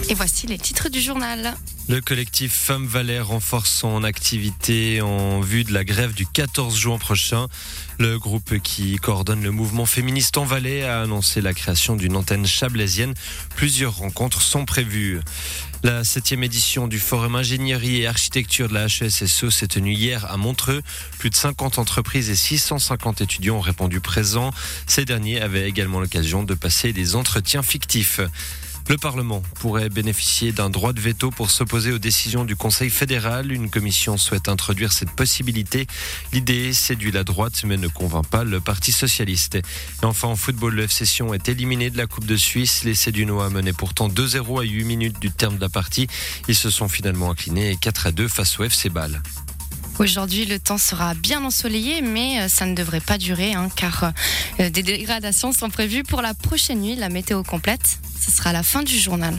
Et voici les titres du journal. Le collectif Femmes Valais renforce son activité en vue de la grève du 14 juin prochain. Le groupe qui coordonne le mouvement féministe en Valais a annoncé la création d'une antenne chablaisienne. Plusieurs rencontres sont prévues. La 7e édition du Forum Ingénierie et Architecture de la HESSO s'est tenue hier à Montreux. Plus de 50 entreprises et 650 étudiants ont répondu présents. Ces derniers avaient également l'occasion de passer des entretiens fictifs. Le Parlement pourrait bénéficier d'un droit de veto pour s'opposer aux décisions du Conseil fédéral. Une commission souhaite introduire cette possibilité. L'idée séduit la droite mais ne convainc pas le Parti socialiste. Et enfin en football, le FC Sion est éliminé de la Coupe de Suisse. Les Cédunois menaient pourtant 2-0 à 8 minutes du terme de la partie. Ils se sont finalement inclinés 4-2 face au FC Bâle. Aujourd'hui, le temps sera bien ensoleillé, mais ça ne devrait pas durer, car des dégradations sont prévues pour la prochaine nuit. La météo complète, ce sera à la fin du journal.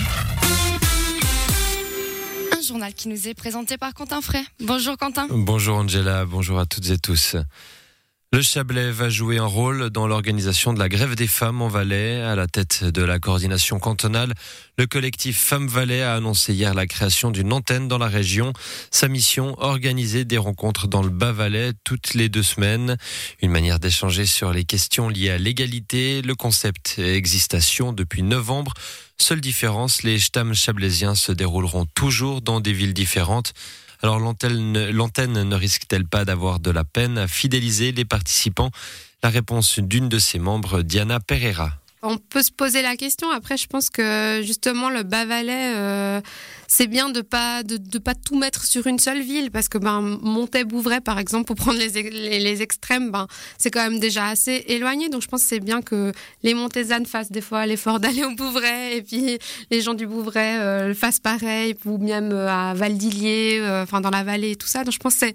Un journal qui nous est présenté par Quentin Fray. Bonjour Quentin. Bonjour Angela, bonjour à toutes et tous. Le Chablais va jouer un rôle dans l'organisation de la grève des femmes en Valais. À la tête de la coordination cantonale, le collectif Femmes Valais a annoncé hier la création d'une antenne dans la région. Sa mission, organiser des rencontres dans le Bas-Valais toutes les 2 semaines. Une manière d'échanger sur les questions liées à l'égalité. Le concept existation depuis novembre. Seule différence, les Stam chablaisiens se dérouleront toujours dans des villes différentes. Alors l'antenne ne risque-t-elle pas d'avoir de la peine à fidéliser les participants ? La réponse d'une de ses membres, Diana Pereira. On peut se poser la question. Après, je pense que justement le Bas-Valais, c'est bien de pas tout mettre sur une seule ville, parce que Montaix-Bouvray, par exemple, pour prendre les extrêmes, c'est quand même déjà assez éloigné. Donc je pense que c'est bien que les Montaisannes fassent des fois l'effort d'aller au Bouvray, et puis les gens du Bouvray le fassent pareil, ou même à Val-d'Illier, dans la vallée et tout ça. Donc je pense que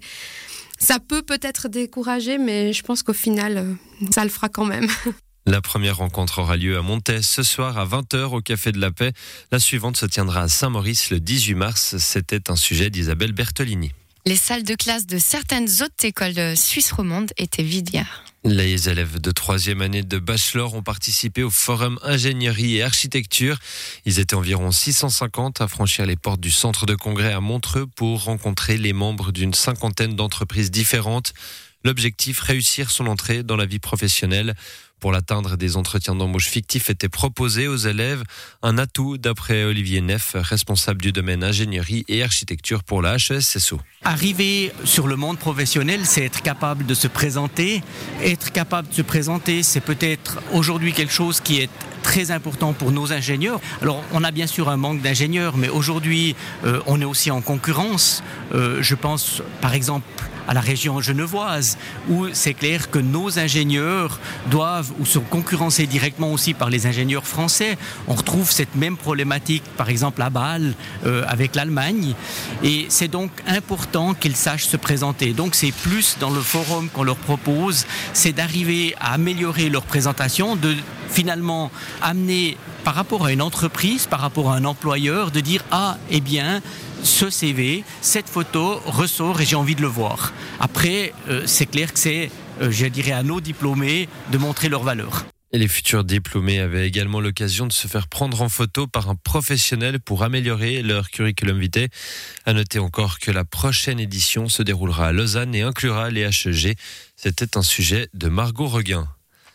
ça peut peut-être décourager, mais je pense qu'au final, ça le fera quand même. La première rencontre aura lieu à Montaix ce soir à 20h au Café de la Paix. La suivante se tiendra à Saint-Maurice le 18 mars. C'était un sujet d'Isabelle Bertolini. Les salles de classe de certaines autres écoles suisses romandes étaient vides hier. Les élèves de 3e année de bachelor ont participé au Forum Ingénierie et Architecture. Ils étaient environ 650 à franchir les portes du centre de congrès à Montreux pour rencontrer les membres d'une 50aine d'entreprises différentes. L'objectif, réussir son entrée dans la vie professionnelle. Pour l'atteindre, des entretiens d'embauche fictifs étaient proposés aux élèves. Un atout d'après Olivier Neff, responsable du domaine ingénierie et architecture pour la HESSO. Arriver sur le monde professionnel, c'est être capable de se présenter. Être capable de se présenter, c'est peut-être aujourd'hui quelque chose qui est très important pour nos ingénieurs. Alors, on a bien sûr un manque d'ingénieurs, mais aujourd'hui, on est aussi en concurrence. Je pense, par exemple, à la région genevoise, où c'est clair que nos ingénieurs doivent ou sont concurrencés directement aussi par les ingénieurs français. On retrouve cette même problématique, par exemple à Bâle, avec l'Allemagne. Et c'est donc important qu'ils sachent se présenter. Donc c'est plus dans le forum qu'on leur propose, c'est d'arriver à améliorer leur présentation, de finalement amener par rapport à une entreprise, par rapport à un employeur, de dire « Ah, eh bien, ce CV, cette photo ressort et j'ai envie de le voir ». Après, c'est clair que c'est, je dirais, à nos diplômés de montrer leur valeur. Et les futurs diplômés avaient également l'occasion de se faire prendre en photo par un professionnel pour améliorer leur curriculum vitae. À noter encore que la prochaine édition se déroulera à Lausanne et inclura les HEG. C'était un sujet de Margot Reguin.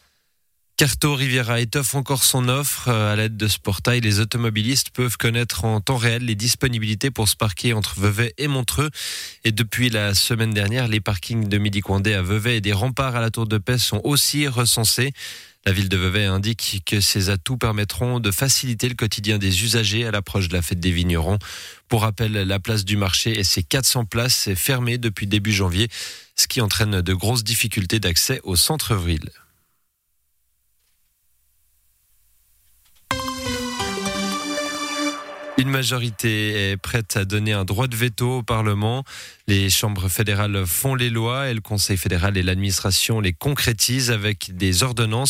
Carto Riviera étoffe encore son offre. À l'aide de ce portail, les automobilistes peuvent connaître en temps réel les disponibilités pour se parquer entre Vevey et Montreux. Et depuis la semaine dernière, les parkings de Midi-Coindé à Vevey et des remparts à la Tour de Paix sont aussi recensés. La ville de Vevey indique que ces atouts permettront de faciliter le quotidien des usagers à l'approche de la fête des vignerons. Pour rappel, la place du marché et ses 400 places est fermée depuis début janvier, ce qui entraîne de grosses difficultés d'accès au centre-ville. Une majorité est prête à donner un droit de veto au Parlement. Les chambres fédérales font les lois et le Conseil fédéral et l'administration les concrétisent avec des ordonnances.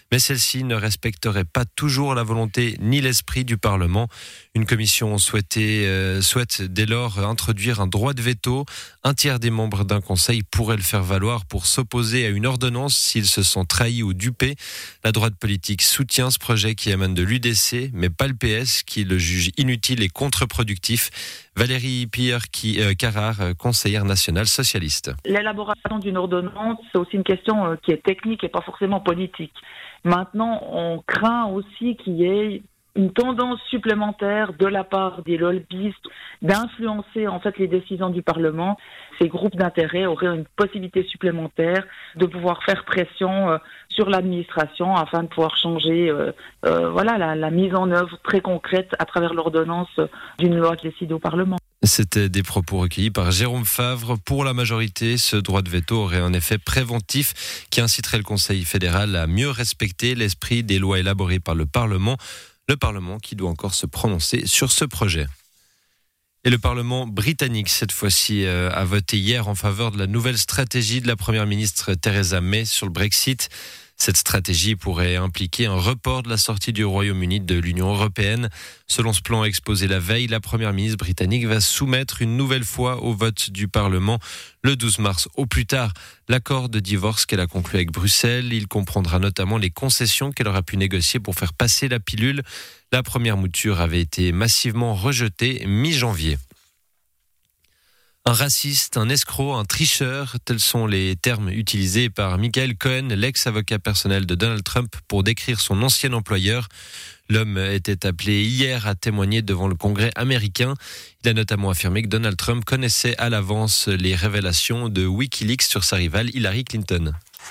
mais celle-ci ne respecterait pas toujours la volonté ni l'esprit du Parlement. Une commission souhaite dès lors introduire un droit de veto. Un tiers des membres d'un conseil pourrait le faire valoir pour s'opposer à une ordonnance s'il se sent trahi ou dupé. La droite politique soutient ce projet qui émane de l'UDC, mais pas le PS qui le juge inutile et contre-productif. Valérie Pierre-Carrard, conseillère nationale socialiste. L'élaboration d'une ordonnance, c'est aussi une question qui est technique et pas forcément politique. Maintenant, on craint aussi qu'il y ait une tendance supplémentaire de la part des lobbyistes d'influencer en fait les décisions du Parlement. Ces groupes d'intérêt auraient une possibilité supplémentaire de pouvoir faire pression sur l'administration afin de pouvoir changer la mise en œuvre très concrète à travers l'ordonnance d'une loi qui décide au Parlement. C'était des propos recueillis par Jérôme Favre. Pour la majorité, ce droit de veto aurait un effet préventif qui inciterait le Conseil fédéral à mieux respecter l'esprit des lois élaborées par le Parlement. Le Parlement qui doit encore se prononcer sur ce projet. Et le Parlement britannique, cette fois-ci, a voté hier en faveur de la nouvelle stratégie de la Première ministre Theresa May sur le Brexit. Cette stratégie pourrait impliquer un report de la sortie du Royaume-Uni de l'Union européenne. Selon ce plan exposé la veille, la Première ministre britannique va soumettre une nouvelle fois au vote du Parlement le 12 mars au plus tard l'accord de divorce qu'elle a conclu avec Bruxelles. Il comprendra notamment les concessions qu'elle aura pu négocier pour faire passer la pilule. La première mouture avait été massivement rejetée mi-janvier. Un raciste, un escroc, un tricheur, tels sont les termes utilisés par Michael Cohen, l'ex-avocat personnel de Donald Trump, pour décrire son ancien employeur. L'homme était appelé hier à témoigner devant le Congrès américain. Il a notamment affirmé que Donald Trump connaissait à l'avance les révélations de Wikileaks sur sa rivale Hillary Clinton.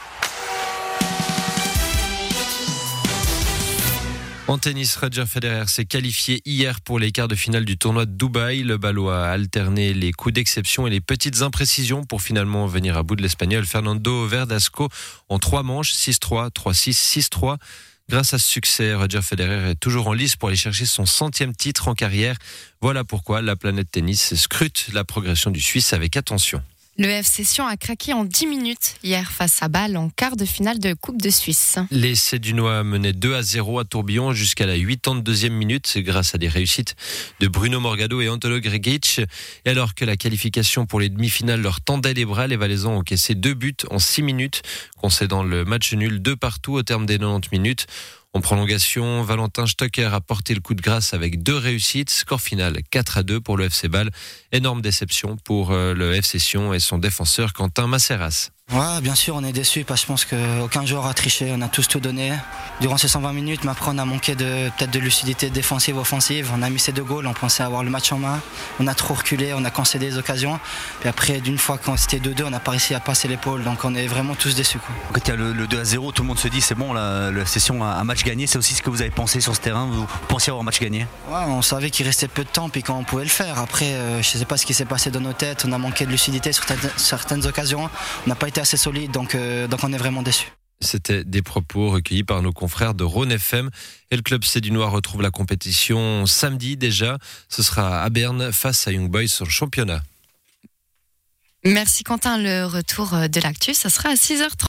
En tennis, Roger Federer s'est qualifié hier pour les quarts de finale du tournoi de Dubaï. Le Balois a alterné les coups d'exception et les petites imprécisions pour finalement venir à bout de l'Espagnol Fernando Verdasco en 3 manches, 6-3, 3-6, 6-3. Grâce à ce succès, Roger Federer est toujours en lice pour aller chercher son 100e titre en carrière. Voilà pourquoi la planète tennis scrute la progression du Suisse avec attention. Le FC Sion a craqué en 10 minutes hier face à Bâle en quart de finale de Coupe de Suisse. Les Sédunois menaient 2-0 à Tourbillon jusqu'à la 82e minute grâce à des réussites de Bruno Morgado et Antolo Gregic. Et alors que la qualification pour les demi-finales leur tendait les bras, les Valaisans ont encaissé 2 buts en 6 minutes, concédant le match nul 2-2 au terme des 90 minutes. En prolongation, Valentin Stocker a porté le coup de grâce avec 2 réussites. Score final 4-2 pour le FC Bâle. Énorme déception pour le FC Sion et son défenseur Quentin Masseras. Ouais, bien sûr, on est déçus parce que je pense qu'aucun joueur a triché. On a tous tout donné durant ces 120 minutes. Mais après, on a manqué peut-être de lucidité défensive, offensive. On a mis ces 2 goals, on pensait avoir le match en main. On a trop reculé, on a concédé des occasions. Puis après, d'une fois quand c'était 2-2, on n'a pas réussi à passer l'épaule. Donc on est vraiment tous déçus. Quand il y a le 2-0, tout le monde se dit c'est bon, le FC Sion a un match gagné. C'est aussi ce que vous avez pensé sur ce terrain. Vous pensiez avoir un match gagné? Ouais, on savait qu'il restait peu de temps puis qu'on pouvait le faire. Après, je ne sais pas ce qui s'est passé dans nos têtes. On a manqué de lucidité sur certaines occasions. On n'a pas été assez solide, donc on est vraiment déçus. C'était des propos recueillis par nos confrères de Rhône FM. Et le club Sédunois retrouve la compétition samedi déjà. Ce sera à Berne face à Young Boys sur le championnat. Merci Quentin, le retour de l'actu, ça sera à 6h30.